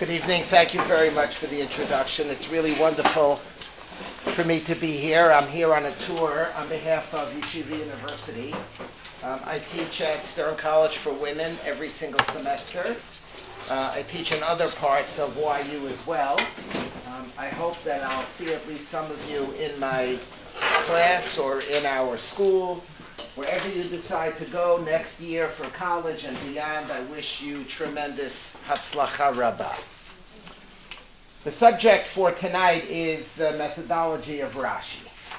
Good evening. Thank you very much for the introduction. It's really wonderful for me to be here. I'm here on a tour on behalf of Yeshiva University. I teach at Stern College for Women every single semester. I teach in other parts of YU as well. I hope that I'll see at least some of you in my class or in our school. Wherever you decide to go next year for college and beyond, I wish you tremendous Hatzlacha Rabbah. The subject for tonight is the methodology of Rashi.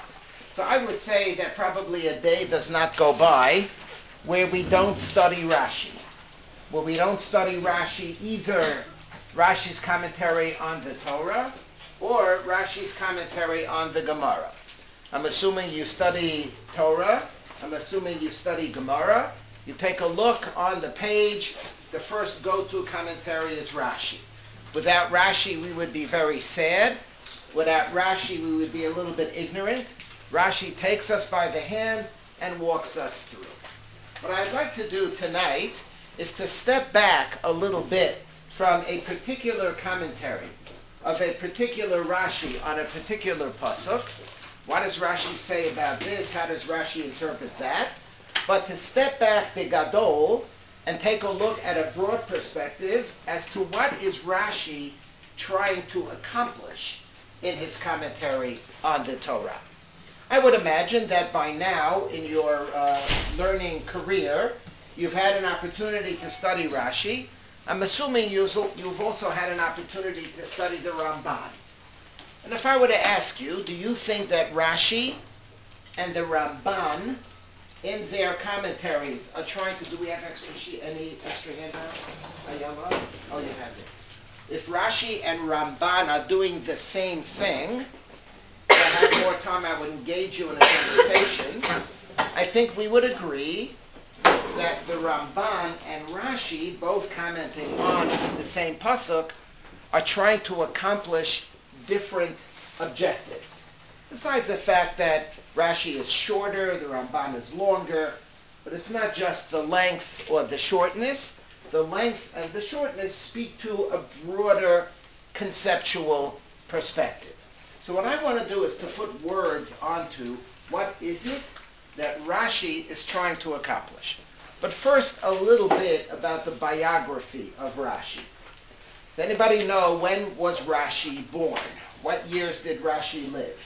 So I would say that probably a day does not go by where we don't study Rashi. Where we don't study Rashi, either Rashi's commentary on the Torah or Rashi's commentary on the Gemara. I'm assuming you study Torah. I'm assuming you study Gemara. You take a look on the page. The first go-to commentary is Rashi. Without Rashi, we would be very sad. Without Rashi, we would be a little bit ignorant. Rashi takes us by the hand and walks us through. What I'd like to do tonight is to step back a little bit from a particular commentary of a particular Rashi on a particular pasuk. What does Rashi say about this? How does Rashi interpret that? But to step back begadol and take a look at a broad perspective as to what is Rashi trying to accomplish in his commentary on the Torah. I would imagine that by now in your learning career, you've had an opportunity to study Rashi. I'm assuming you've also had an opportunity to study the Ramban. And if I were to ask you, do you think that Rashi and the Ramban in their commentaries are trying to, do we have any extra handouts? Ayala? Oh, you have it. If Rashi and Ramban are doing the same thing, if I had more time I would engage you in a conversation, I think we would agree that the Ramban and Rashi, both commenting on the same pasuk, are trying to accomplish different objectives. Besides the fact that Rashi is shorter, the Ramban is longer, but it's not just the length or the shortness. The length and the shortness speak to a broader conceptual perspective. So what I want to do is to put words onto what is it that Rashi is trying to accomplish. But first, a little bit about the biography of Rashi. Does anybody know when was Rashi born? What years did Rashi live?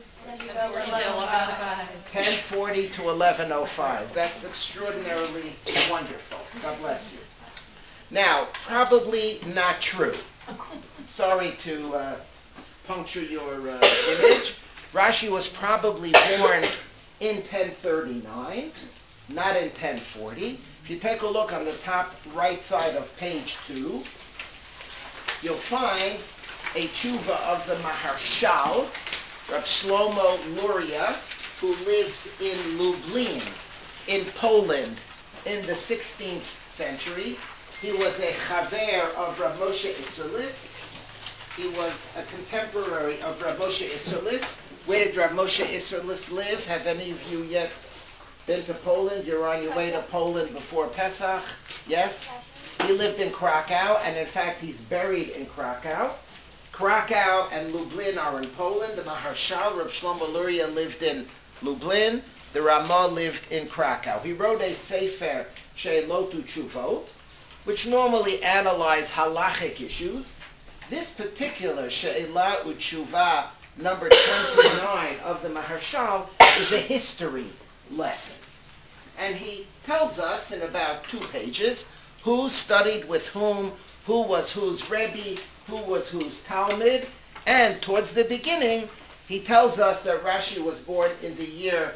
1040 to 1105. That's extraordinarily wonderful. God bless you. Now, probably not true. Sorry to puncture your image. Rashi was probably born in 1039, not in 1040. If you take a look on the top right side of page 2, you'll find a tshuva of the Maharshal, Rav Shlomo Luria, who lived in Lublin, in Poland, in the 16th century. He was a chaver of Rav Moshe Isserles. He was a contemporary of Rav Moshe Isserles. Where did Rav Moshe Isserles live? Have any of you yet been to Poland? You're on your way to Poland before Pesach? Yes? He lived in Krakow, and in fact, he's buried in Krakow. Krakow and Lublin are in Poland. The Maharshal, Rav Shlomo Luria, lived in Lublin. The Ramah lived in Krakow. He wrote a Sefer She'elotu Tshuvot, which normally analyze halachic issues. This particular She'elah U'Tshuva, number 29 of the Maharshal, is a history lesson. And he tells us in about 2 pages who studied with whom, who was whose Rebbe, who was whose Talmud, and towards the beginning, he tells us that Rashi was born in the year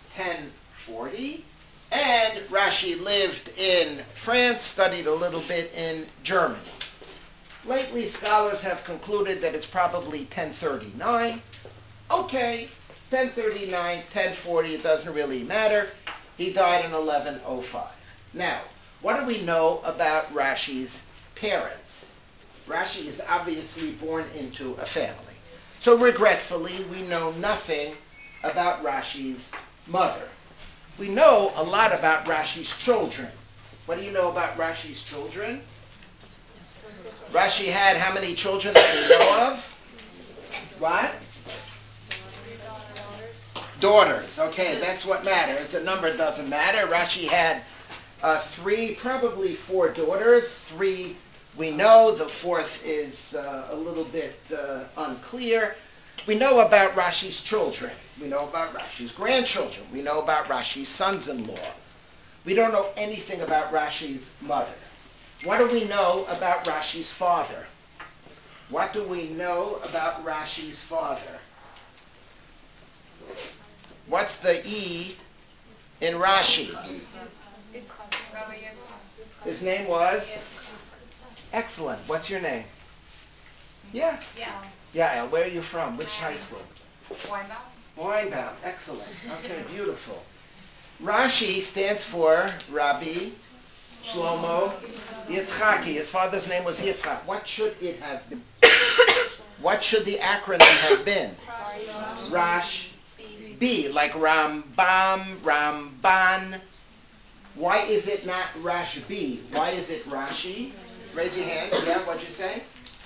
1040, and Rashi lived in France, studied a little bit in Germany. Lately, scholars have concluded that it's probably 1039. Okay, 1039, 1040, it doesn't really matter. He died in 1105. Now, what do we know about Rashi's parents? Rashi is obviously born into a family. So regretfully, we know nothing about Rashi's mother. We know a lot about Rashi's children. What do you know about Rashi's children? Rashi had how many children that we know of? What? Daughters. Okay, that's what matters. The number doesn't matter. Rashi had three, probably four daughters. Three we know. The fourth is a little bit unclear. We know about Rashi's children. We know about Rashi's grandchildren. We know about Rashi's sons-in-law. We don't know anything about Rashi's mother. What do we know about Rashi's father? What do we know about Rashi's father? What's the E in Rashi? His name was? Excellent. What's your name? Yeah. Yeah. Where are you from? Which high school? Weinbaum. Excellent. Okay, beautiful. Rashi stands for Rabbi Shlomo Yitzchaki. His father's name was Yitzchak. What should it have been? What should the acronym have been? Rash B, like Rambam, Ramban. Why is it not Rash B? Why is it Rashi? Raise your hand. Yeah, what'd you say?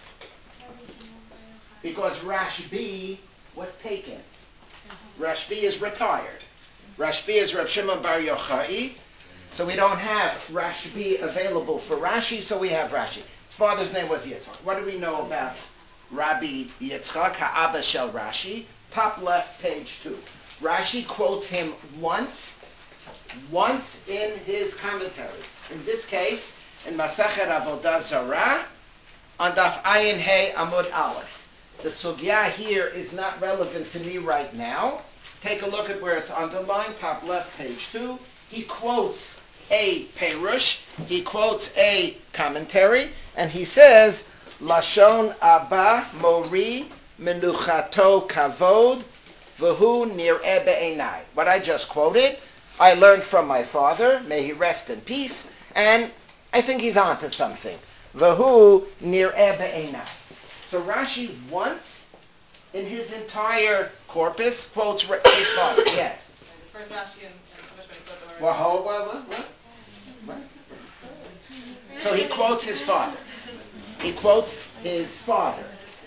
Because Rash B was taken. Rash B is retired. Rash B is Rav Shimon Bar Yochai. So we don't have Rash B available for Rashi, so we have Rashi. His father's name was Yitzchak. What do we know about Rabbi Yitzchak, Ha'aba Shel Rashi? Top left, page 2. Rashi quotes him once in his commentary. In this case, in Masachet Avodah Zarah, on Daf Ayin Hey Amud Aleph. The sugya here is not relevant to me right now. Take a look at where it's underlined, top left, page 2. He quotes a perush, he quotes a commentary, and he says, Lashon Abba Mori Menuchato Kavod V'hu Nir'eh Be'enai. What I just quoted, I learned from my father, may he rest in peace, and I think he's onto something. V'hu Nir'eh Be'enai. So Rashi once in his entire corpus quotes his father. Yes. The first Rashi in Chumash when he quote the word. What? So he quotes his father. He quotes his father.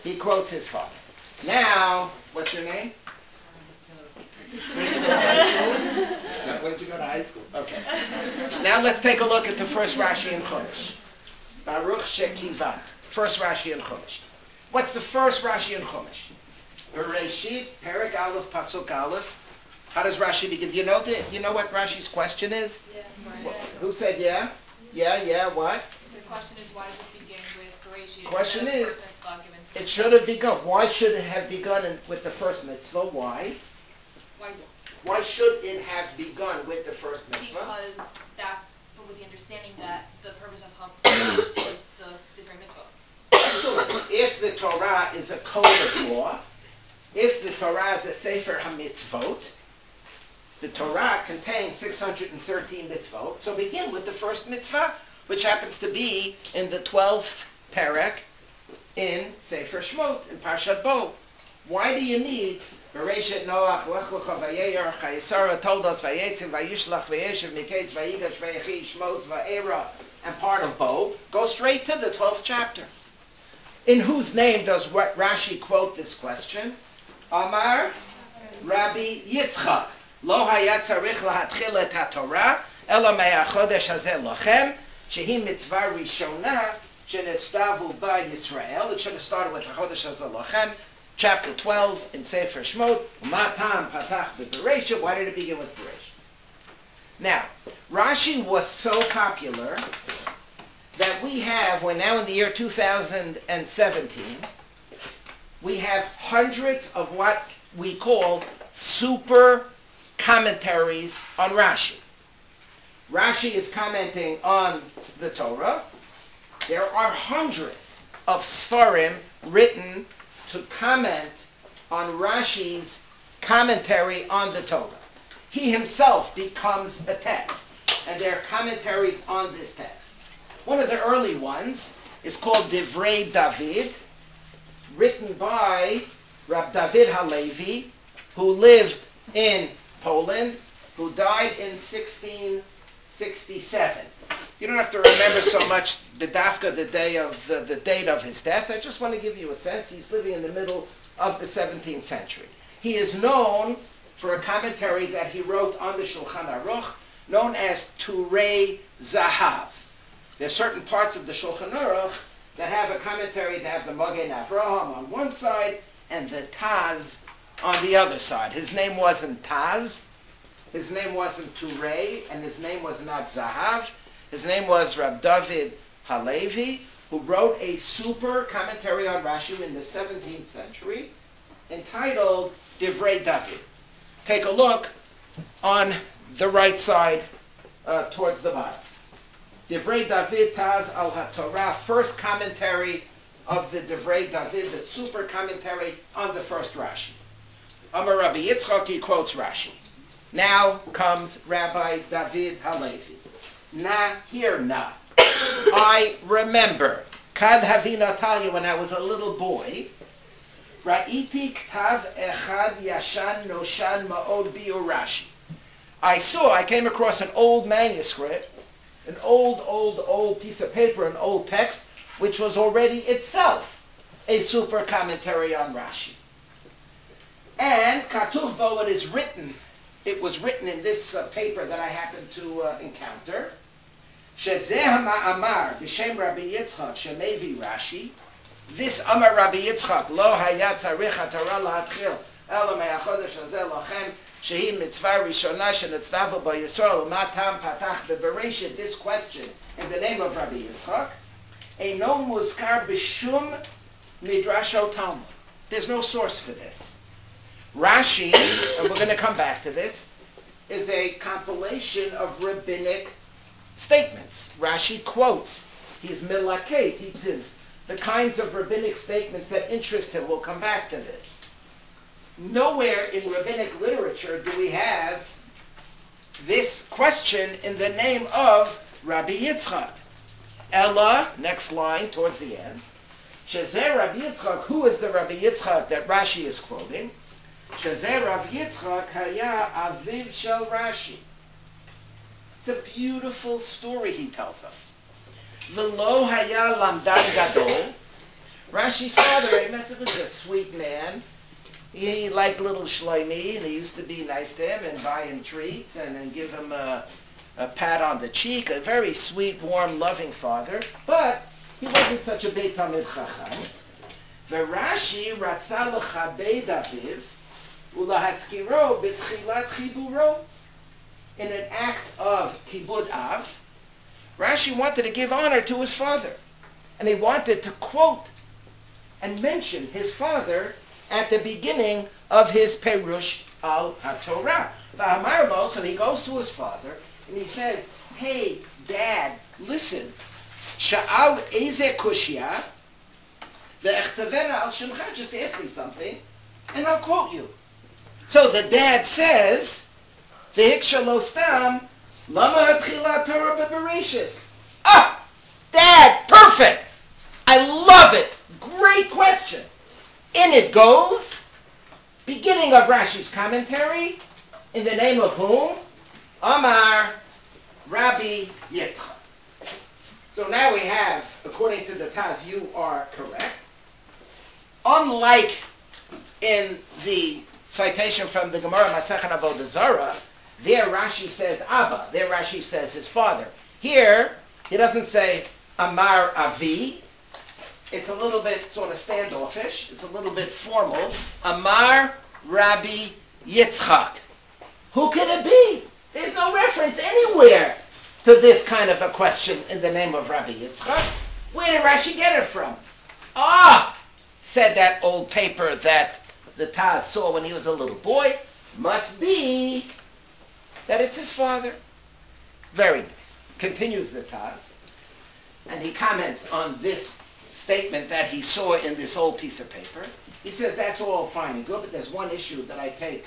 Now, what's your name? Where did you go to high school? Where did you go to high school? Okay. Now let's take a look at the first Rashi in Chumash. Baruch Shekivan. First Rashi in Chumash. What's the first Rashi in Chumash? Bereshit, Perek Aleph, Pasuk Aleph. How does Rashi begin? You know what Rashi's question is? Yeah. Who said yeah? Yeah, what? The question is, why does it begin with Bereshit? Question is, it should have begun. Why should it have begun with the first mitzvah? Why? Why should it have begun with the first mitzvah? Because that's with the understanding that the purpose of Chumash is the Sefer Mitzvah. Excellent. If the Torah is a code of law, if the Torah is a Sefer HaMitzvot, the Torah contains 613 mitzvot, so begin with the first mitzvah, which happens to be in the 12th perek in Sefer Shmot, in Parshat Bo. Why do you need Bereshit Noach, Lech Lecha Vayeyer, Chayesara told us, Vayetzim, Vayishlach, Vayeshev, Miketz, Vayigash, Vayechi, Shmos, Va'era, and part of Bo? Go straight to the 12th chapter. In whose name does Rashi quote this question? Amar Rabbi Yitzchak. Lo haya tzarich lahatchil et haTorah, ela me'achodesh hazeh lochem, shehi mitzvah rishona, shenetzdavu ba Yisrael. It should have started with hachodesh hazeh lochem, chapter 12 in Sefer Shmot. Matam patach beBereshit. Why did it begin with Bereshit? Now, Rashi was so popular that we're now in the year 2017, we have hundreds of what we call super commentaries on Rashi. Rashi is commenting on the Torah. There are hundreds of Sfarim written to comment on Rashi's commentary on the Torah. He himself becomes a text, and there are commentaries on this text. One of the early ones is called Divrei David, written by Rab David Halevi, who lived in Poland, who died in 16 67. You don't have to remember so much B'dafka, the date of his death. I just want to give you a sense. He's living in the middle of the 17th century. He is known for a commentary that he wrote on the Shulchan Aruch, known as Turei Zahav. There's certain parts of the Shulchan Aruch that have a commentary that have the Magen Avraham on one side and the Taz on the other side. His name wasn't Taz, his name wasn't Turei, and his name was not Zahav. His name was Rab David Halevi, who wrote a super commentary on Rashi in the 17th century entitled Divrei David. Take a look on the right side towards the bottom. Divrei David Taz al HaTorah, first commentary of the Divrei David, the super commentary on the first Rashi. Amar Rabbi Yitzchak, he quotes Rashi. Now comes Rabbi David Halevi. Na, hear na. I remember. Kad havina talia, when I was a little boy. Ra'iti ktav echad yashan noshan ma'od bi'ur Rashi. I came across an old manuscript, an old piece of paper, an old text, which was already itself a super commentary on Rashi. And katuv bo, it was written in this paper that I happened to encounter. Shezeh ma'amar b'shem Rabbi Yitzchak shemevi Rashi. This Amar Rabbi Yitzchak lo hayat tzarich haTorah lahatchil ela me'achodesh hazeh lochem shehi mitzvah rishona shenetzdavu bo Yisrael u'matam patach bebereshit. This question in the name of Rabbi Yitzchak eino muzkar b'shum midrasho Talmud. There's no source for this. Rashi, and we're going to come back to this, is a compilation of rabbinic statements. Rashi quotes. He's milakeh, teaches the kinds of rabbinic statements that interest him. We'll come back to this. Nowhere in rabbinic literature do we have this question in the name of Rabbi Yitzchak. Ella, next line towards the end. Shezeh Rabbi Yitzchak, who is the Rabbi Yitzchak that Rashi is quoting? Shezeh Rabbi Yitzchak haya aviv shel Rashi. It's a beautiful story he tells us. V'lo haya lamdan gadol. Rashi's father, was a sweet man. He liked little Shlomi, and he used to be nice to him and buy him treats and give him a pat on the cheek. A very sweet, warm, loving father. But he wasn't such a big Talmid Chacham. V'Rashi ratza l'chabed aviv u'lahaskiro b'tchilat chiburo. In an act of kibud av, Rashi wanted to give honor to his father. And he wanted to quote and mention his father at the beginning of his Perush al HaTorah. V'amar lo, so he goes to his father and he says, hey, Dad, listen. Sha'al eze kushya ve'echtavena al shemcha. Just ask me something and I'll quote you. So the dad says, Vehiksha lo stam, lama hatchila Torah bebereshis. Ah, Dad, perfect. I love it. Great question. In it goes, beginning of Rashi's commentary, in the name of whom? Amar Rabbi Yitzchak. So now we have, according to the Taz, you are correct. Unlike in the citation from the Gemara Masechet Avodah Zarah, there Rashi says Abba, there Rashi says his father. Here, he doesn't say Amar Avi. It's a little bit sort of standoffish. It's a little bit formal. Amar Rabbi Yitzchak. Who can it be? There's no reference anywhere to this kind of a question in the name of Rabbi Yitzchak. Where did Rashi get it from? Said that old paper that the Taz saw when he was a little boy. Must be that it's his father. Very nice. Continues the Taz. And he comments on this statement that he saw in this old piece of paper. He says that's all fine and good, but there's one statement that I take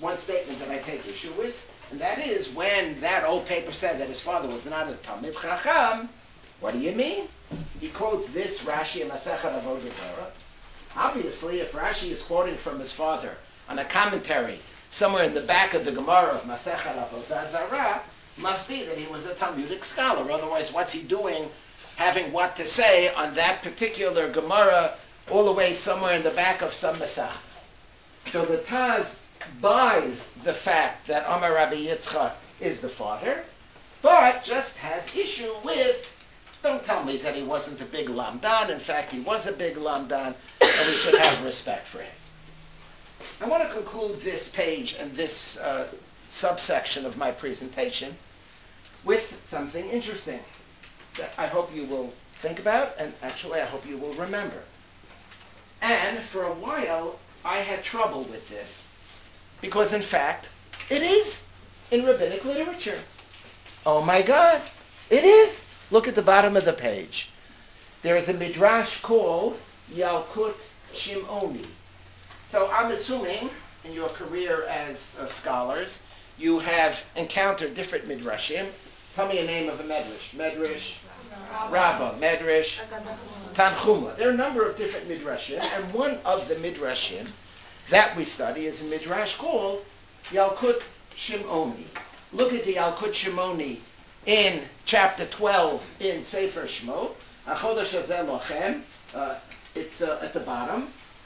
issue with, and that is when that old paper said that his father was not a Talmid Chacham. What do you mean? He quotes this Rashi in Masechet Avodah Zarah. Obviously, if Rashi is quoting from his father on a commentary somewhere in the back of the Gemara of Masechet Avodah Zarah, must be that he was a Talmudic scholar. Otherwise, what's he doing having what to say on that particular Gemara all the way somewhere in the back of some Masach? So the Taz buys the fact that Amar Rabbi Yitzchak is the father, but just has issue with, don't tell me that he wasn't a big Lamdan. In fact, he was a big Lamdan, and we should have respect for him. I want to conclude this page and this subsection of my presentation with something interesting that I hope you will think about, and actually I hope you will remember. And for a while, I had trouble with this, because in fact, it is in rabbinic literature. Oh my God, it is. Look at the bottom of the page. There is a midrash called Yalkut Shimoni. So I'm assuming in your career as scholars, you have encountered different midrashim. Tell me a name of a medrash. Medrash Rabbah, Medrash Tanchuma. There are a number of different midrashim, and one of the midrashim that we study is a midrash called Yalkut Shimoni. Look at the Yalkut Shimoni in chapter 12 in Sefer Shemot. Achodesh hazeh lochem. It's at the bottom.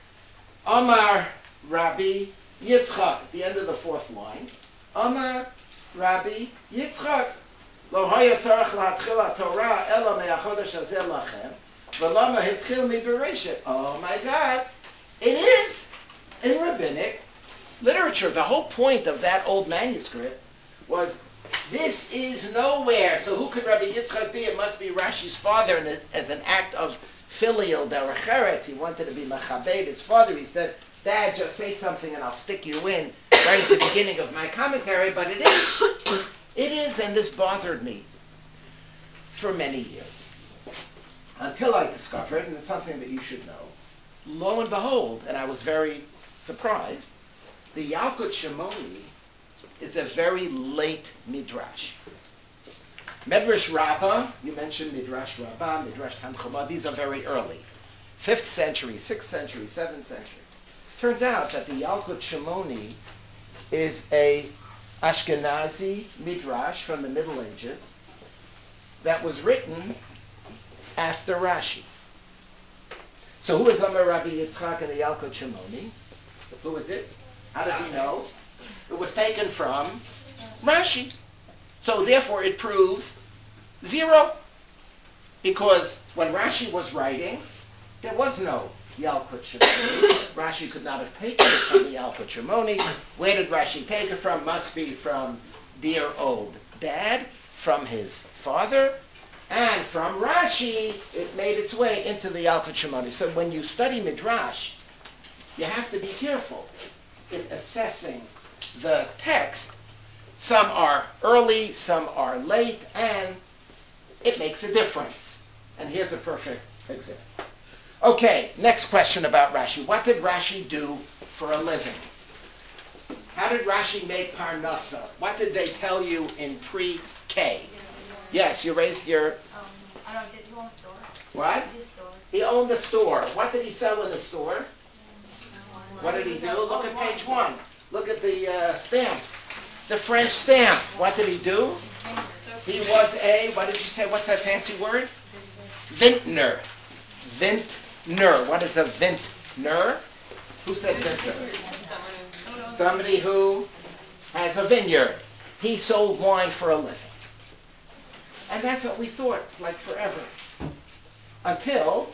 Amar Rabbi Yitzchak, at the end of the fourth line. Amar Rabbi Yitzchak, lo haya tzarech latchil Torah ela me'achodesh hazeh lachem, v'lama hitchil mi'bereshit. Oh my God, it is in rabbinic literature. The whole point of that old manuscript was this is nowhere. So who could Rabbi Yitzchak be? It must be Rashi's father, and as an act of filial derech eretz, he wanted to be machabed his father. He said, Dad, just say something and I'll stick you in right at the beginning of my commentary. But it is, and this bothered me for many years. Until I discovered, and it's something that you should know, lo and behold, and I was very surprised, the Yalkut Shimoni is a very late midrash. Medrash Rabbah, you mentioned Midrash Rabbah, Midrash Tanchuma, these are very early. 5th century, 6th century, 7th century. Turns out that the Yalkut Shimoni is a Ashkenazi midrash from the Middle Ages that was written after Rashi. So who is Amar Rabbi Yitzchak in the Yalkut Shimoni? Who is it? How does he know? It was taken from Rashi. So therefore it proves 0. Because when Rashi was writing, there was no Yalkut Shimoni. Rashi could not have taken it from the Yalkut Shimoni. Where did Rashi take it from? Must be from dear old Dad, from his father, and from Rashi, it made its way into the Yalkut Shimoni. So when you study Midrash, you have to be careful in assessing the text. Some are early, some are late, and it makes a difference. And here's a perfect example. Okay, next question about Rashi. What did Rashi do for a living? How did Rashi make Parnasa? What did they tell you in pre-K? Yes, you raised your... I don't know, did he own a store? What? He owned a store. What did he sell in the store? What did he do? Look at page 1. Look at the stamp. The French stamp. What did he do? He was a, what did you say? What's that fancy word? Vintner. Vintner. What is a vintner? Who said vintner? Somebody who has a vineyard. He sold wine for a living. And that's what we thought, like forever. Until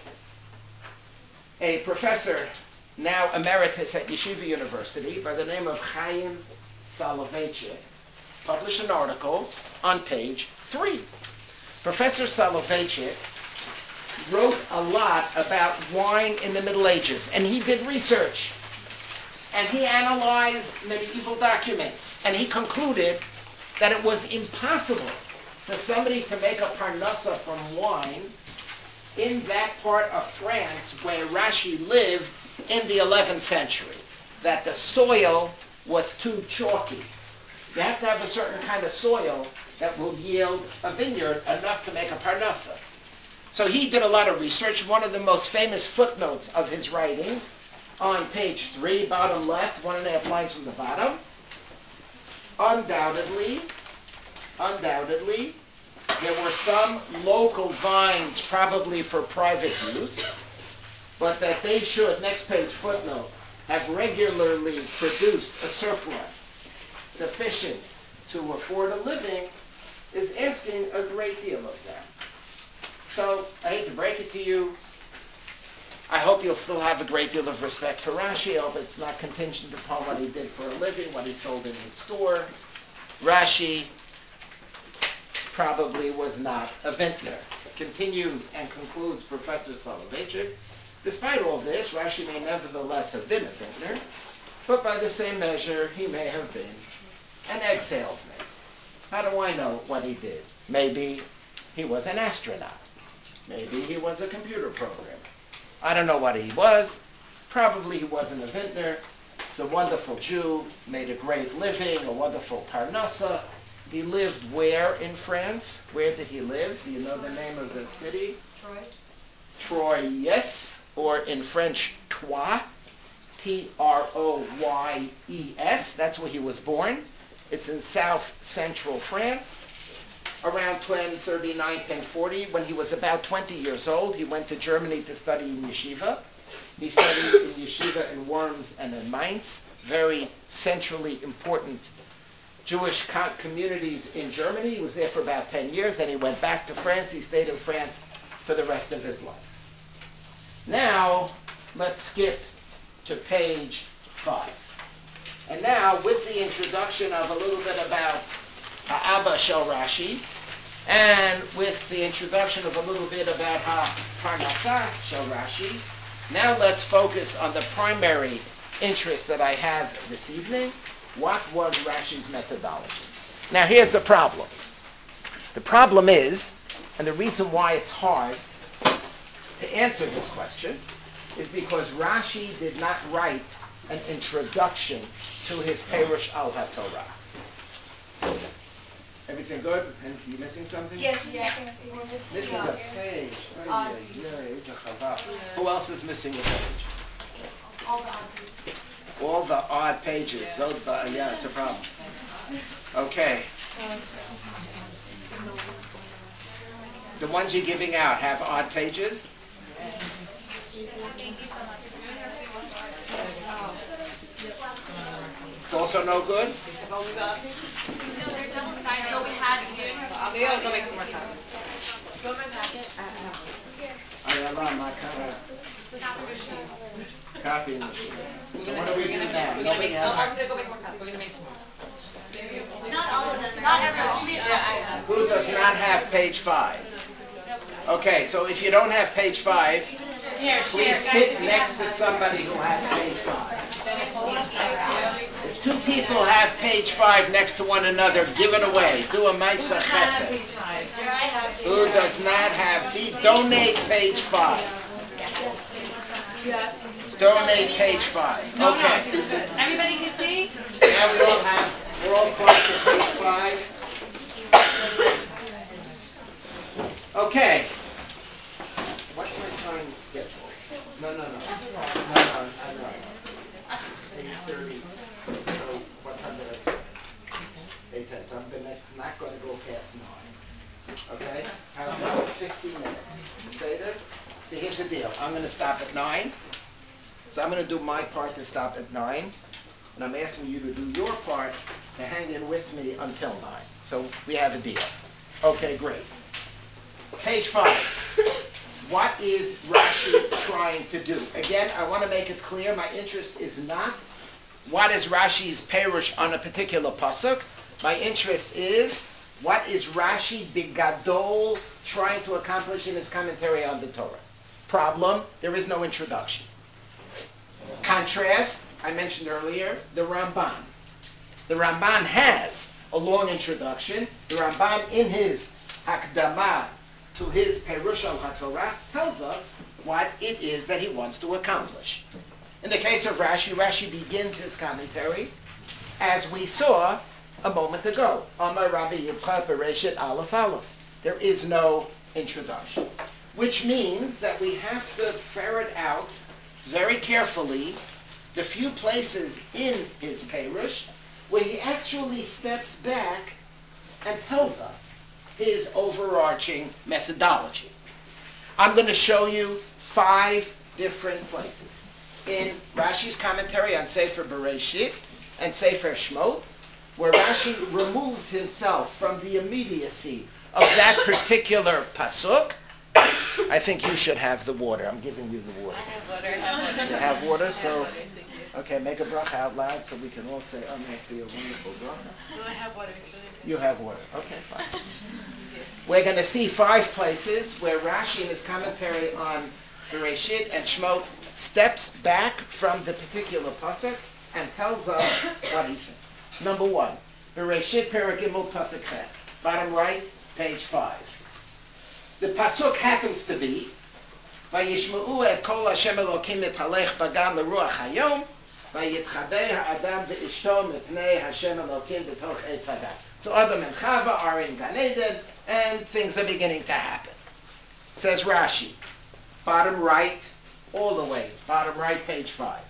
a professor, now emeritus at Yeshiva University, by the name of Chaim Soloveitchik, published an article on page 3. Professor Soloveitchik wrote a lot about wine in the Middle Ages, and he did research. And he analyzed medieval documents, and he concluded that it was impossible for somebody to make a parnasa from wine in that part of France where Rashi lived in the 11th century, that the soil was too chalky. You have to have a certain kind of soil that will yield a vineyard enough to make a parnasa. So he did a lot of research. One of the most famous footnotes of his writings on page 3, bottom left, 1.5 lines from the bottom. Undoubtedly, undoubtedly, there were some local vines probably for private use, but that they should, next page footnote, have regularly produced a surplus sufficient to afford a living is asking a great deal of them. So I hate to break it to you. I hope you'll still have a great deal of respect for Rashi. I hope it's not contingent upon what he did for a living, what he sold in his store. Rashi probably was not a vintner. Continues and concludes Professor Soloveitchik. Despite all this, Rashi may nevertheless have been a vintner, but by the same measure, he may have been an egg salesman. How do I know what he did? Maybe he was an astronaut. Maybe he was a computer programmer. I don't know what he was. Probably he wasn't a vintner. He's a wonderful Jew, made a great living, a wonderful parnassa. He lived where in France? Where did he live? Do you know the name of the city? Troy. Troyes, or in French, Troyes, Troyes. That's where he was born. It's in south central France. Around 1039, 1040, when he was about 20 years old, he went to Germany to study in yeshiva. He studied in yeshiva in Worms and in Mainz, very centrally important Jewish communities in Germany. He was there for about 10 years, then he went back to France. He stayed in France for the rest of his life. Now, let's skip to page 5. And now, with the introduction of a little bit about Ha'aba Shel Rashi, and with the introduction of a little bit about Parnassah Shel Rashi, now let's focus on the primary interest that I have this evening. What was Rashi's methodology? Now, here's the problem. The problem is, and the reason why it's hard to answer this question, is because Rashi did not write an introduction to his Perush al HaTorah. Everything good? And you missing something? Yes, we're Missing a page. Who else is missing a page? all the odd pages. All the odd pages. Yeah, it's a problem. Okay. The ones you're giving out have odd pages? Thank you so much. It's also no good? No, they're double-sided. No, we had to do it. I'll go make some more copies. Do you want my packet? I allow my copy machine. So what do we do now? Nobody has. I'm going to go make more copies. We're going to make some more. Not all of them. Not everyone. Only a couple. Who does not have page 5? Okay, so if you don't have page 5, please sit next to somebody who has page 5. If 2 people have page 5 next to one another, give it away. Do a Maisa Chesed. Who does not have, donate page 5. Donate page 5. Okay. Everybody can see? Now we're all close to page 5. Okay. What's my time schedule? No. I'm not. It's 8:30. So what time did I say? 8:10. So I'm not going to go past 9. Okay? How's that? 15 minutes. Say there? So here's the deal. I'm going to stop at 9. So I'm going to do my part to stop at 9. And I'm asking you to do your part to hang in with me until 9. So we have a deal. Okay, great. Page 5. What is Rashi trying to do? Again, I want to make it clear, my interest is not what is Rashi's perush on a particular pasuk. My interest is what is Rashi bigadol trying to accomplish in his commentary on the Torah. Problem, there is no introduction. Contrast, I mentioned earlier, the Ramban. The Ramban has a long introduction. The Ramban in his Hakdama to his Perush al HaTorah tells us what it is that he wants to accomplish. In the case of Rashi, Rashi begins his commentary as we saw a moment ago. Amar Rabbi Yitzchak Bereshet Aleph Aleph. There is no introduction, which means that we have to ferret out very carefully the few places in his Perush where he actually steps back and tells us his overarching methodology. I'm going to show you 5 different places. In Rashi's commentary on Sefer Bereshit and Sefer Shmot, where Rashi removes himself from the immediacy of that particular pasuk. I think you should have the water. I'm giving you the water. I have water. You have water, so okay, make a bracha out loud so we can all say amen to your wonderful bracha. No, I have water. It's really good. You have water. Okay, fine. We're going to see 5 places where Rashi in his commentary on Bereshit and Shmot steps back from the particular pasuk and tells us what he thinks. Number 1, Bereshit Perek Gimel Pasuk Chet, bottom right, page 5. The pasuk happens to be Vayishma'u et kol Hashem Elokim mithalech bagan leruach hayom vayitchabei ha'adam ve'ishto mipnei Hashem Elokim b'toch Eitz Hadat. So Adam and Chava are in Gan Eden, and things are beginning to happen. Says Rashi, bottom right, all the way, bottom right, page 5.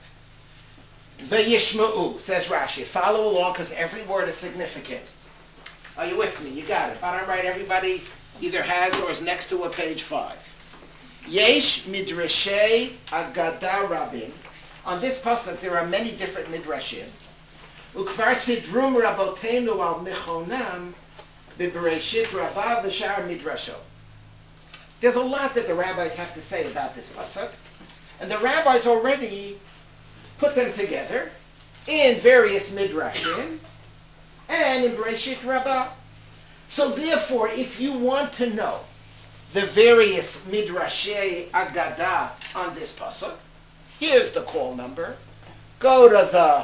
Vayishma'u, says Rashi. Follow along because every word is significant. Are you with me? You got it. Bottom right, everybody either has or is next to a page 5. Yesh midrashay agada rabim. On this pasuk, there are many different midrashim. Ukvar sidrum rabotenu al michonam b'bereshit rabba v'shar midrasho. There's a lot that the rabbis have to say about this pasuk, and the rabbis already put them together in various midrashim and in Bereshit Rabbah. So therefore, if you want to know the various midrashei Agadah on this pasuk, here's the call number. Go to the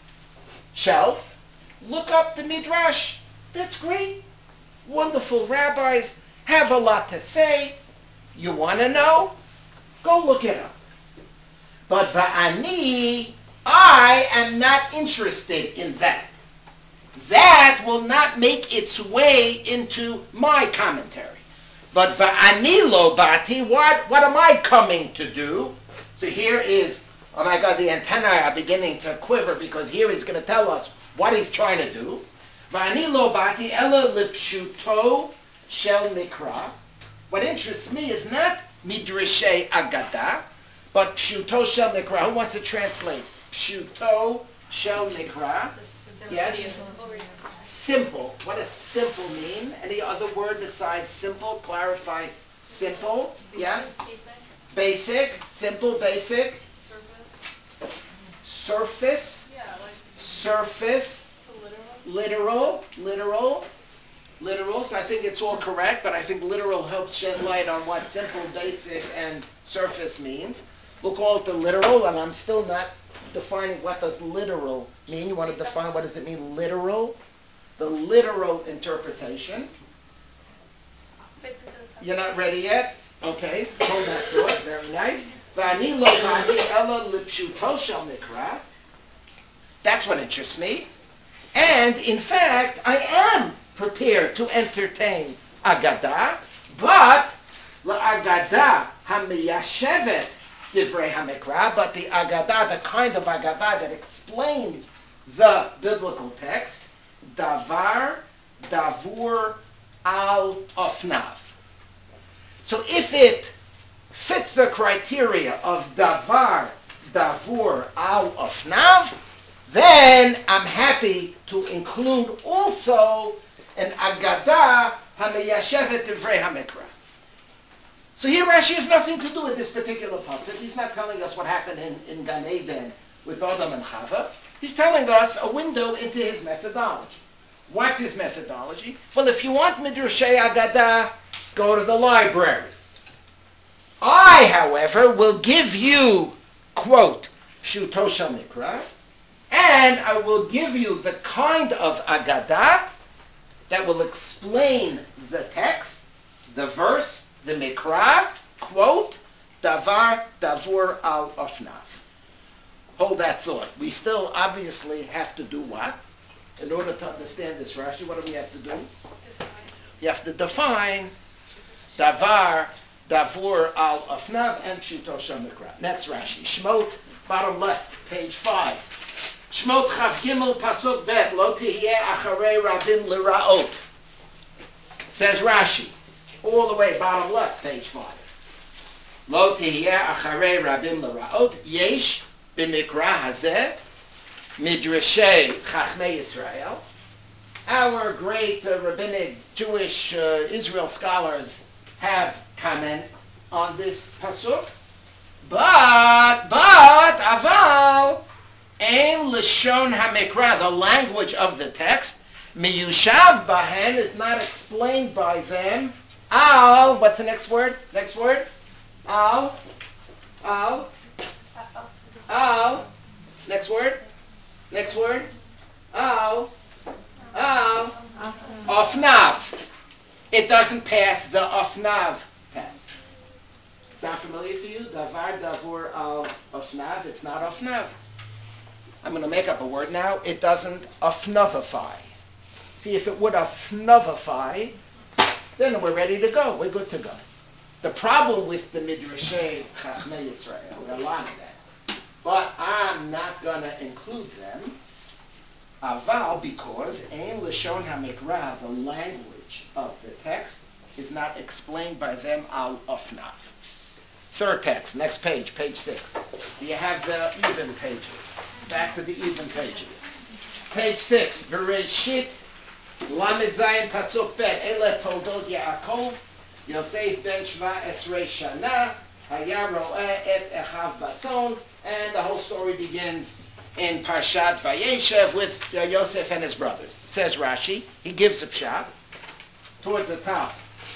shelf, look up the midrash. That's great. Wonderful rabbis have a lot to say. You want to know? Go look it up. But va'ani, I am not interested in that. That will not make its way into my commentary. But va'ani lo bati, what am I coming to do? So here is, oh my God, the antennae are beginning to quiver because here he's going to tell us what he's trying to do. Va'ani lo bati ela l'pshuto shel mikra. What interests me is not midrashei agadah, but pshuto shel mikra. Who wants to translate? Pshuto shel mikra. Yes? Simple. What does simple mean? Any other word besides simple? Clarify simple. Yes? Basic. Simple, basic. Surface. Yeah, like Surface. Literal. So I think it's all correct, but I think literal helps shed light on what simple, basic, and surface means. We'll call it the literal, and I'm still not defining what does literal mean. You want to define what does it mean, literal? The literal interpretation. You're not ready yet? Okay, hold that thought. Very nice. That's what interests me. And in fact, I am prepared to entertain Agadah, but Agadah hamiyashevet divrei hamikra, but the Agadah, the kind of Agadah that explains the biblical text, davar, davur, al ofnav. So if it fits the criteria of davar, davur, al ofnav, then I'm happy to include also an Agadah hamiyashevet divrei hamikra. So here Rashi has nothing to do with this particular pasuk. He's not telling us what happened in Gan Eden with Adam and Chava. He's telling us a window into his methodology. What's his methodology? Well, if you want Midrashei Agadah, go to the library. I, however, will give you, quote, Pshuto shel Mikra, and I will give you the kind of Agadah that will explain the text, the verse, the Mikra, quote, davar, davur, al ofnav. Hold that thought. We still obviously have to do what? In order to understand this Rashi, what do we have to do? You have to define davar, davur, al ofnav, and pshuto shel mikra. Next Rashi. Shmot, bottom left, page 5. Shmot chav gimel pasuk bet, lo tihye acharei rabim liraot. Says Rashi, all the way bottom left, page 5. Lo tihiyeh acharei rabim l'ra'ot yesh b'mikra hazeh midrashei chachmei Yisrael. Our great rabbinic Jewish Israel scholars have comments on this pasuk, but aval ein lashon hamikra, the language of the text, miyushav bahen, is not explained by them. Al, what's the next word? Next word? Al. Next word? Next word? Al. Ofnav. It doesn't pass the ofnav test. Sound familiar to you? Davar, davur, al, ofnav. It's not ofnav. I'm going to make up a word now. It doesn't ofnavify. See, if it would ofnavify, then we're ready to go. We're good to go. The problem with the Midrashei Chachmei Yisrael, there are a lot of them, but I'm not going to include them. Aval, because Ein Lashon HaMikra, the language of the text, is not explained by them al ofnav. Third text, next page, page 6. Do you have the even pages? Back to the even pages. Page 6, Bereshit, Lamed Zayin Pasuk Bet, Ele Toldot Yaakov, Yosef ben Shva Esrei Shana, Haya Ro'eh et Echav Batzon, and the whole story begins in Parshat Vayeshev with Yosef and his brothers. Says Rashi, he gives a pshat towards the top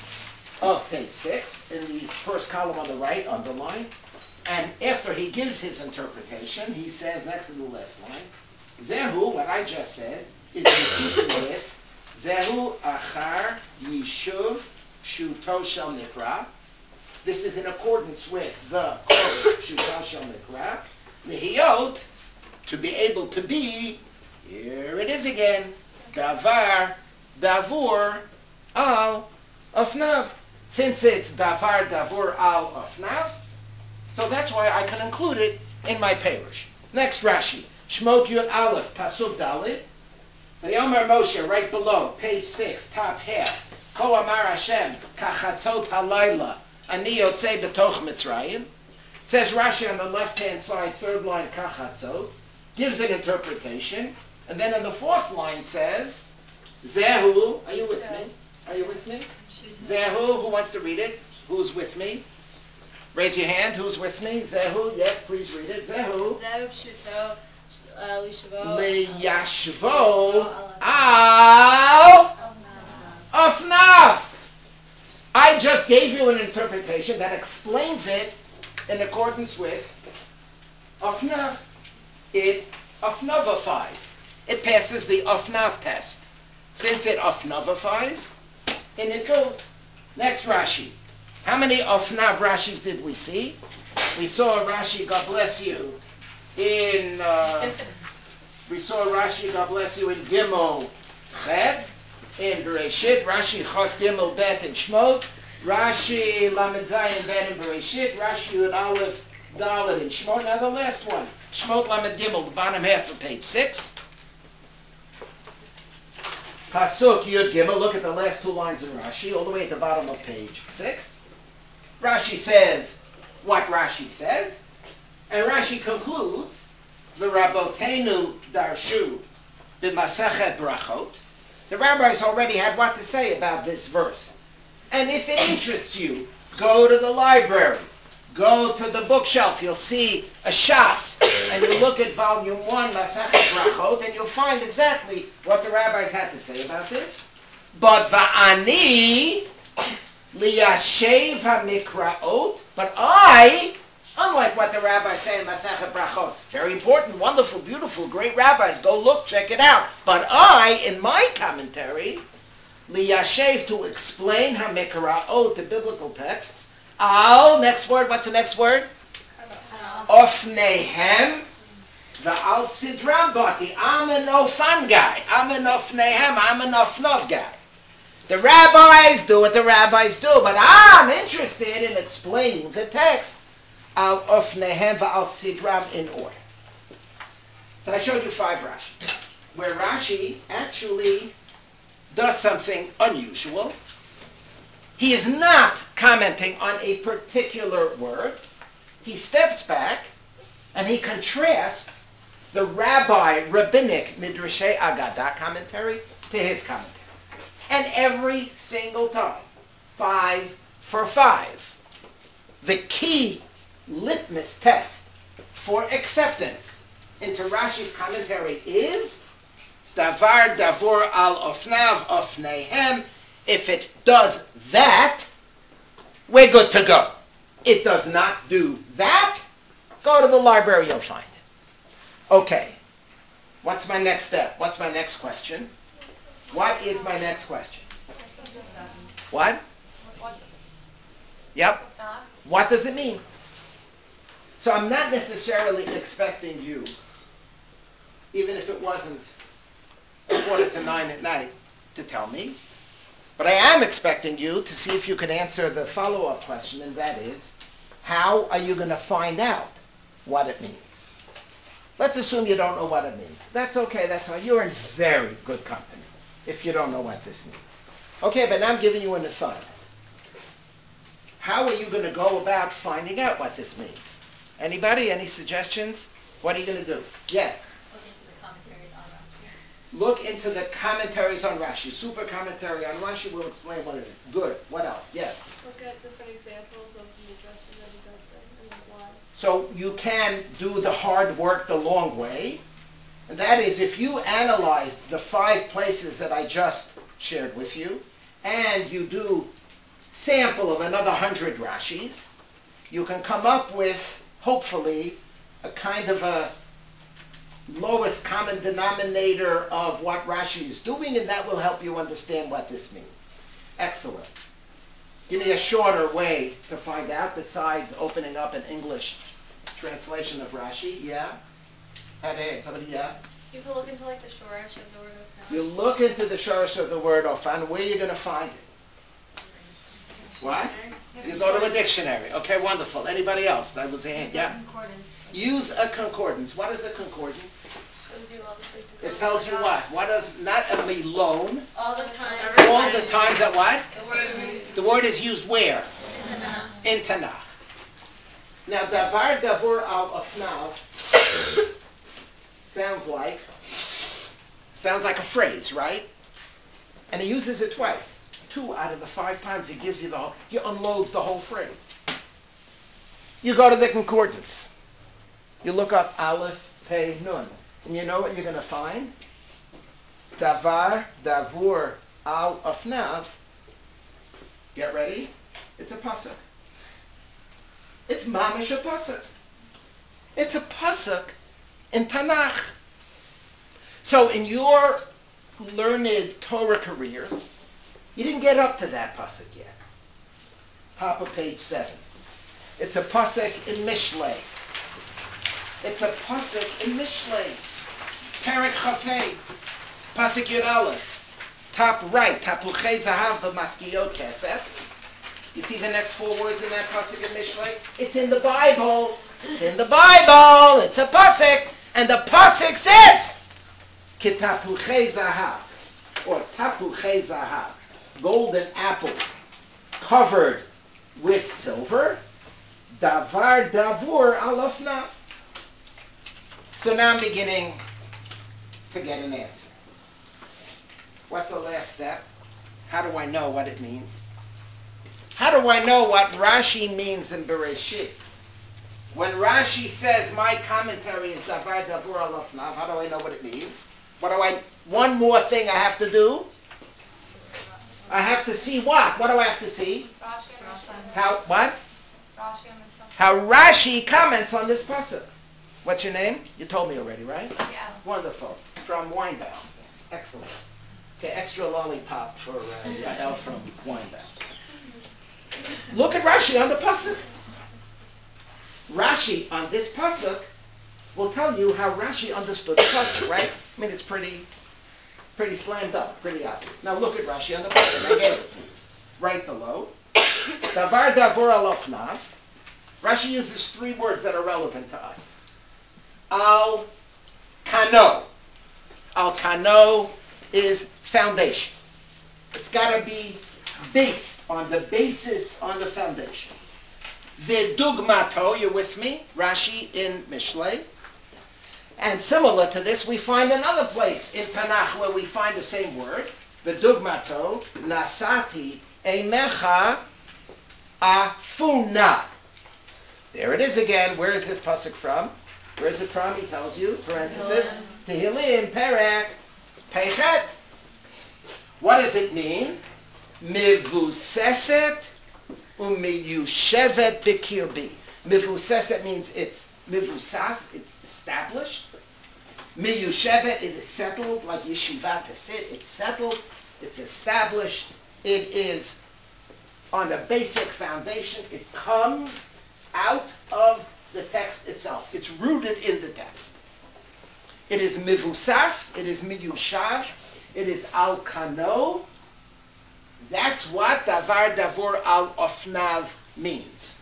of page 6, in the first column on the right, underlined, and after he gives his interpretation, he says next to the last line, Zehu, what I just said, is in keeping with Zehu Achar Yishuv Shuto Shel Nikra. This is in accordance with the Shuto Shel Nikra. Lihiyot, to be able to be, here it is again, Davar, Davur, Al, Ofnav. Since it's Davar, Davur, Al, Ofnav, so that's why I can include it in my parish. Next Rashi, Shmot Yud Aleph, Pasuk Dalit, Vayomer Moshe, right below, page 6, top half, Ko Amar Hashem, Kachatzot Halayla, Ani Yotzei B'toch Mitzrayim. Says Rashi on the left-hand side, third line, Kachatzot, gives an interpretation, and then on the fourth line says, Zehu, are you with me? Are you with me? Zehu, who wants to read it? Who's with me? Raise your hand, who's with me? Zehu, yes, please read it. Zehu. Zehu pshuto Liyashvo al Ofnav. I just gave you an interpretation that explains it in accordance with Ofnav. It Ofnavifies. It passes the Ofnav test. Since it Ofnavifies, and it goes. Next Rashi. How many Ofnav Rashis did we see? We saw Rashi, God bless you, in Gimel Chet, in Bereshit, Rashi Chot Gimel Bet in Shmot, Rashi Lamed Zayin Bet in Bereshit, Rashi Yud Aleph Dalet in Shmot. Now the last one, Shmot Lamed Gimel, the bottom half of page 6. Pasuk Yud Gimel, look at the last two lines in Rashi, all the way at the bottom of page 6. Rashi says what Rashi says, and Rashi concludes, the Rabbotenu Darshu b'Masachet Brachot. The rabbis already had what to say about this verse. And if it interests you, go to the library, go to the bookshelf, you'll see a Shas, and you look at volume 1, Masachet Brachot, and you'll find exactly what the rabbis had to say about this. But Va'ani Liyashev HaMikraot, but I, unlike what the rabbis say in Masachet Brachot, very important, wonderful, beautiful, great rabbis, go look, check it out. But I, in my commentary, Liyashev, to explain HaMikraot, the biblical texts, Al, next word, what's the next word? Ofnehem, the Al Sidram Bati. I'm an Ofan guy. I'm an Ofnehem, I'm an Ofnov guy. The rabbis do what the rabbis do, but I'm interested in explaining the text Al Ofnehem Al Sidram in order. So I showed you 5 Rashi, where Rashi actually does something unusual. He is not commenting on a particular word. He steps back and he contrasts the rabbinic Midrashei Agadah commentary to his commentary. And every single time, 5 for 5, the key litmus test for acceptance into Rashi's commentary is davar davur al ofnav ofnehem. If it does that, we're good to go. It does not do that, go to the library, you'll find it. Okay, what's my next step? What's my next question? What is my next question? What? Yep. What does it mean? So I'm not necessarily expecting you, even if it wasn't 8:45 at night, to tell me. But I am expecting you to see if you can answer the follow-up question, and that is, how are you going to find out what it means? Let's assume you don't know what it means. That's okay, that's fine. You're in very good company if you don't know what this means. Okay, but now I'm giving you an assignment. How are you going to go about finding out what this means? Anybody? Any suggestions? What are you going to do? Yes? Look into the commentaries on Rashi. Super commentary on Rashi will explain what it is. Good. What else? Yes? Look at different examples of the midrashim that he does there and then why. So you can do the hard work the long way. And that is, if you analyze the 5 places that I just shared with you, and you do sample of another 100 Rashis, you can come up with, hopefully, a kind of a lowest common denominator of what Rashi is doing, and that will help you understand what this means. Excellent. Give me a shorter way to find out besides opening up an English translation of Rashi. Yeah? Hey, somebody, yeah? You can look into like the shoresh of the word of You look into the shorish of the word ofan. Where are you going to find it? What? You go to a dictionary. Okay, wonderful. Anybody else? That was a hand. Yeah? Use a concordance. What is a concordance? It tells you what? What is not a milon? all the time. All the times that what? The word is used where? In Tanakh. Now, davar davur al afnav sounds like a phrase, right? And he uses it twice. 2 out of the 5 times he gives you he unloads the whole phrase. You go to the concordance. You look up Aleph, Pei, Nun. And you know what you're going to find? Davar, davur, al, afnav. Get ready. It's a pasuk. It's mamish a pasuk. It's a pasuk in Tanakh. So in your learned Torah careers, you didn't get up to that pasuk yet. Top of page 7. It's a pasuk in Mishlei. It's a pasuk in Mishlei. Perek Chafei. Pasuk Yud Aleph. Top right. Tapuchei zahav v'maskiyot kesef. You see the next 4 words in that pasuk in Mishlei? It's in the Bible. It's in the Bible. It's a pasuk. And the pasuk says, Kitapuchei zahav. Or tapuchei zahav. Golden apples covered with silver. Davar davur al afnav. So now I'm beginning to get an answer. What's the last step? How do I know what it means? How do I know what Rashi means in Bereshit? When Rashi says my commentary is davar davur al afnav, how do I know what it means? One more thing I have to do. I have to see what? What do I have to see? How? What? How Rashi comments on this pasuk. What's your name? You told me already, right? Yeah. Wonderful. From Weinbaum. Excellent. Okay, extra lollipop for Yael from Weinbaum. Look at Rashi on the pasuk. Rashi on this pasuk will tell you how Rashi understood the pasuk, right? I mean, it's pretty slammed up, pretty obvious. Now look at Rashi on the pasuk. I gave it to you. Right below. Davar davur al afnav. Rashi uses 3 words that are relevant to us. Al kano. Al kano is foundation. It's got to be based on the basis, on the foundation. V'dugmato, you with me? Rashi in Mishlei. And similar to this, we find another place in Tanakh where we find the same word. V'dugmato, nasati emecha afuna. There it is again. Where is this pasuk from? Where is it from? He tells you, parenthesis, Tehillim, Perek, Peichet. What does it mean? Mivuseset umiyushevet bikirbi. Mivuseset means it's mivusas, it's established. Miyushevet, it is settled, like yeshiva to sit. It's settled, it's established. It is on a basic foundation. It comes out of the text itself. It's rooted in the text. It is mivusas, it is miyushav, it is al kano. That's what davar davur al ofnav means.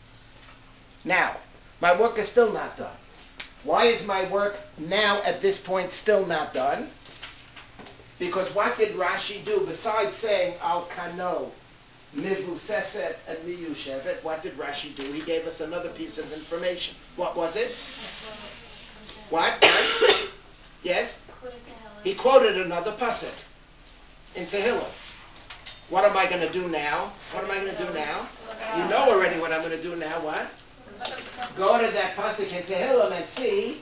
Now, my work is still not done. Why is my work now at this point still not done? Because what did Rashi do besides saying al kano, mivuseset, and miyushevet? What did Rashi do? He gave us another piece of information. What was it? What? Yes? He quoted another pasuk in Tehillim. What am I going to do now? What am I going to do now? You know already what I'm going to do now. What? Go to that pasuk in Tehillim and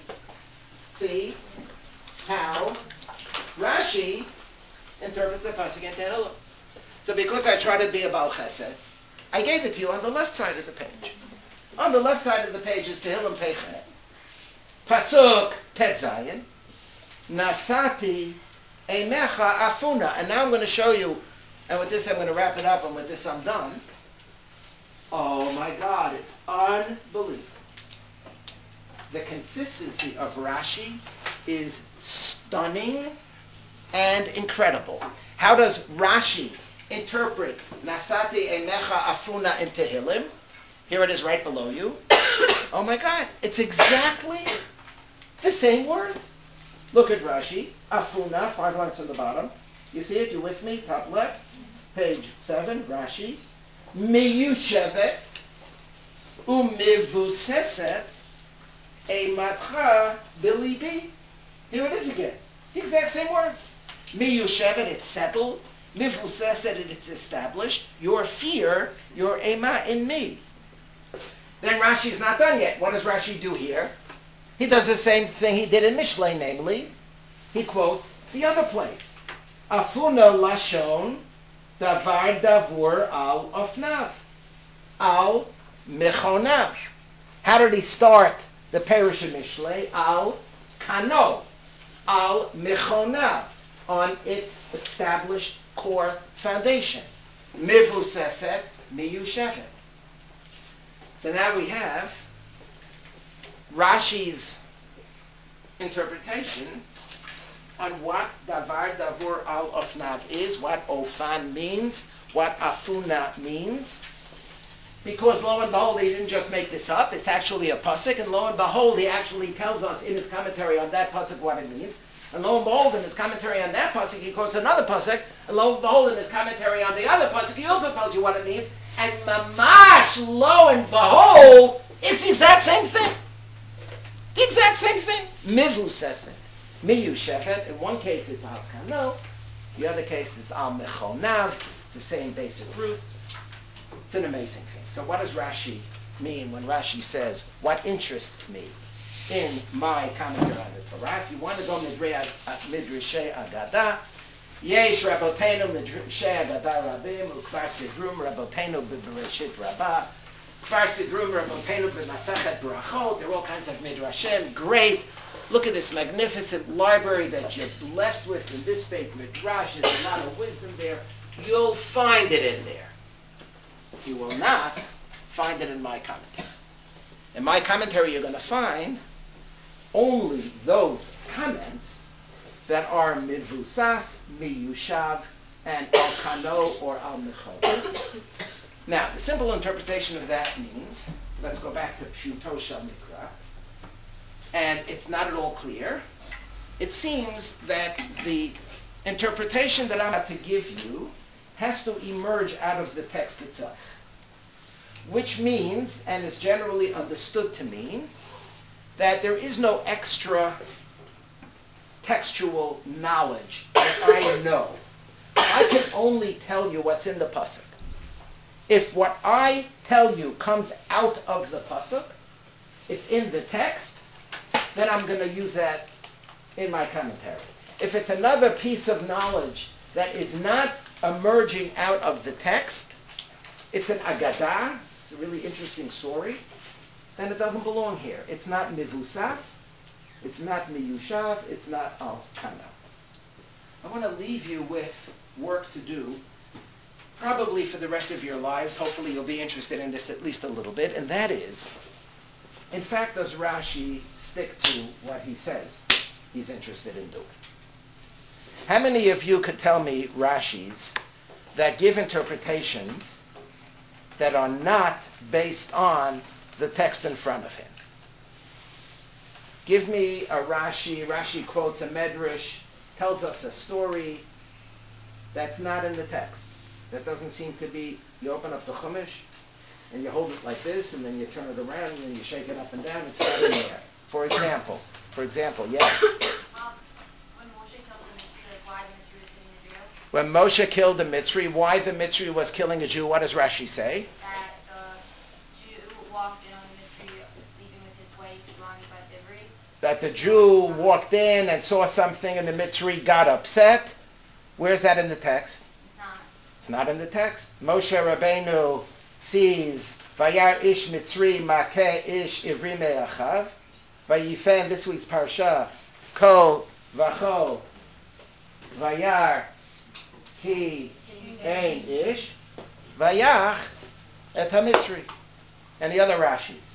see how Rashi interprets the pasuk in Tehillim. So because I try to be a Baal Chesed, I gave it to you on the left side of the page. On the left side of the page is Tehillim Peichet. Pasuk Tet Zayin. Nasati Emecha Afuna. And now I'm going to show you, and with this I'm going to wrap it up, and with this I'm done. Oh my God, it's unbelievable. The consistency of Rashi is stunning and incredible. How does Rashi interpret Nasati Emecha Afuna in Tehillim? Here it is right below you. Oh my God, it's exactly the same words. Look at Rashi. Afuna, 5 lines from the bottom. You see it? You with me? Top left. Page 7, Rashi. Miyushevet umivuseset eimatcha bilibi. Here it is again. The exact same words. Miyushevet, it's settled. Mivuseset, it's established. Your fear, your ema in me. Then Rashi is not done yet. What does Rashi do here? He does the same thing he did in Mishlei, namely, he quotes the other place. Afuna lashon davar davur al ofnav. Al mechonav. How did he start the Perush of Mishlei? Al kano. Al mechonav. On its established core foundation. Mivuseset miyushevet. So now we have Rashi's interpretation on what davar davur al ofnav is, what ofan means, what afuna means. Because lo and behold, he didn't just make this up, it's actually a pasuk, and lo and behold, he actually tells us in his commentary on that pasuk what it means. And lo and behold, in his commentary on that pasuk, he quotes another pasuk, and lo and behold, in his commentary on the other pasuk, he also tells you what it means. And mamash, lo and behold, it's the exact same thing. The exact same thing. Mivuseset, miyushevet. In one case it's al kano, the other case it's al mechonav. It's the same basic root. It's an amazing thing. So what does Rashi mean when Rashi says, what interests me in my commentary on the Torah? If you want to go Midrashei Agada, Yesh Rabotenu Midrashei Agada Rabim, Ukvar Sidrum Rabotenu B'Bereshit Rabbah, Kfar Sidrum Rabotenu B'Masachet Berachot. There are all kinds of Midrashim. Great. Look at this magnificent library that you're blessed with in this Beit Midrash. There's a lot of wisdom there. You'll find it in there. You will not find it in my commentary. In my commentary, you're going to find only those comments that are midvusas, miyushav, and al kano or al mechol. Now, the simple interpretation of that means, let's go back to Pshuto Shel Mikra, and it's not at all clear. It seems that the interpretation that I'm about to give you has to emerge out of the text itself. Which means, and is generally understood to mean, that there is no extra textual knowledge that I know. I can only tell you what's in the pasuk. If what I tell you comes out of the pasuk, it's in the text, then I'm going to use that in my commentary. If it's another piece of knowledge that is not emerging out of the text, it's an agadah, it's a really interesting story, then it doesn't belong here. It's not mivusas, it's not miyushav, it's not al-kana. I want to leave you with work to do, probably for the rest of your lives. Hopefully you'll be interested in this at least a little bit, and that is, in fact, does Rashi stick to what he says he's interested in doing? How many of you could tell me Rashis that give interpretations that are not based on the text in front of him? Give me a Rashi. Rashi quotes a medrash, tells us a story that's not in the text. That doesn't seem to be, you open up the Chumash, and you hold it like this, and then you turn it around, and then you shake it up and down, it's not in there. For example, yes? When Moshe killed the Mitzri, why the Mitzri was killing a Jew? What does Rashi say? That the Jew walked in on the Mitzri, sleeping with his wife, Rami Bat Ivri. That the Jew walked in and saw something, and the Mitzri got upset. Where's that in the text? It's not in the text. Moshe Rabbeinu sees Vayar ish Mitzri makeh ish ivri me'achav. Vayifen, this week's parsha, Ko vacho Vayar ki ein ish Vayach et ha-Mitzri. And the other Rashis.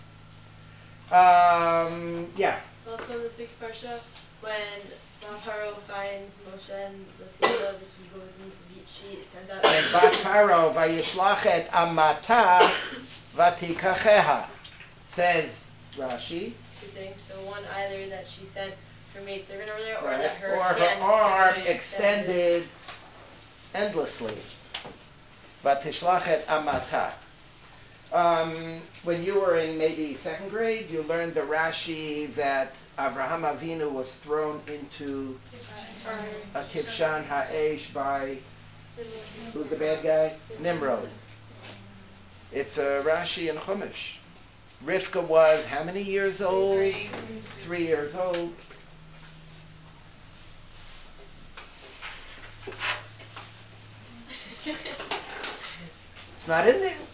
Yeah. Also in the sixth parsha, when Paro finds Moshe and Lasila, he goes and she sends out. And Paro vayishlach amata vatikacheha, says Rashi. Two things. So one, either that she sent her maidservant over there, or Right. that her arm extended endlessly. Vatishlach amata. When you were in maybe second grade, you learned the Rashi that Avraham Avinu was thrown into a Kibshan Ha'esh by, who's the bad guy? Nimrod. It's a Rashi in Chumash. Rivka was how many years old? 3 years old. It's not in there.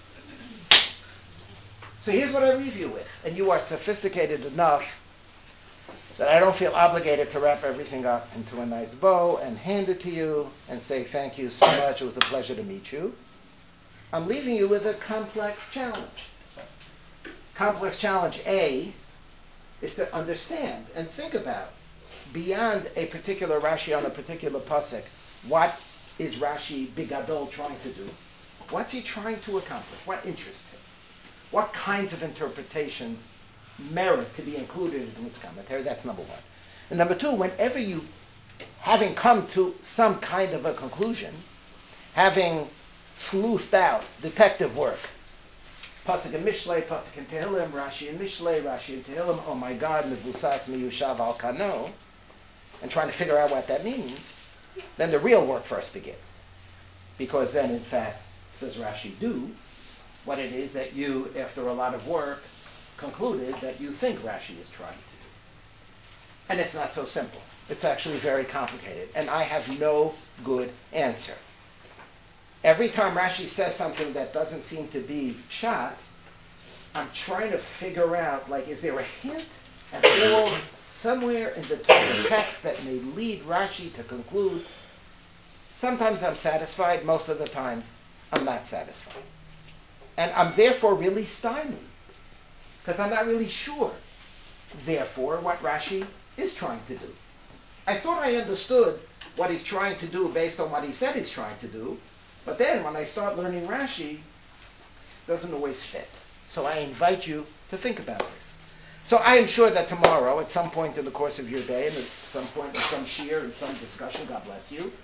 So here's what I leave you with. And you are sophisticated enough that I don't feel obligated to wrap everything up into a nice bow and hand it to you and say thank you so much. It was a pleasure to meet you. I'm leaving you with a complex challenge. Complex challenge A is to understand and think about, beyond a particular Rashi on a particular pasuk, what is Rashi Bigadol trying to do? What's he trying to accomplish? What interests him? What kinds of interpretations merit to be included in his commentary? That's number one. And number two, whenever you, having come to some kind of a conclusion, having sleuthed out detective work, Pasuk and Mishlei, Pasuk and Tehillim, Rashi and Mishlei, Rashi and Tehillim, oh my God, Mevusas Miyushav Al Kano, and trying to figure out what that means, then the real work first begins. Because then, in fact, does Rashi do what it is that you, after a lot of work, concluded that you think Rashi is trying to do. And it's not so simple. It's actually very complicated. And I have no good answer. Every time Rashi says something that doesn't seem to be shot, I'm trying to figure out, like, is there a hint at all somewhere in the text that may lead Rashi to conclude? Sometimes I'm satisfied, most of the times I'm not satisfied. And I'm therefore really stymied, because I'm not really sure, therefore, what Rashi is trying to do. I thought I understood what he's trying to do based on what he said he's trying to do, but then when I start learning Rashi, it doesn't always fit. So I invite you to think about this. So I am sure that tomorrow, at some point in the course of your day, and at some point in some shiur, in some discussion, God bless you,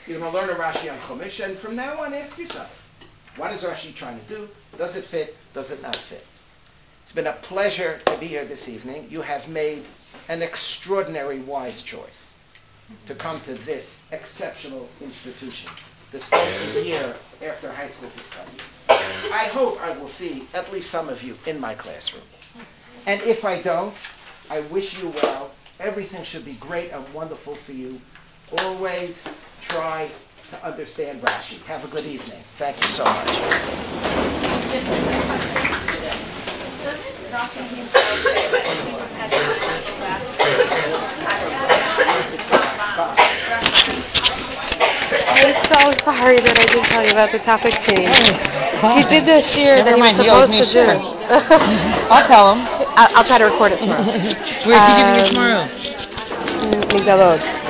You're going to learn a Rashi on Chumash, and from now on, ask yourself, what is Rashi trying to do? Does it fit? Does it not fit? It's been a pleasure to be here this evening. You have made an extraordinary wise choice to come to this exceptional institution, this only year after high school to study. I hope I will see at least some of you in my classroom. And if I don't, I wish you well. Everything should be great and wonderful for you. Always try to understand Rashi. Have a good evening. Thank you so much. I'm so sorry that I didn't tell you about the topic change. He did the shir that he was supposed to do. I'll tell him. I'll try to record it tomorrow. Where is he giving it tomorrow? Migdalos.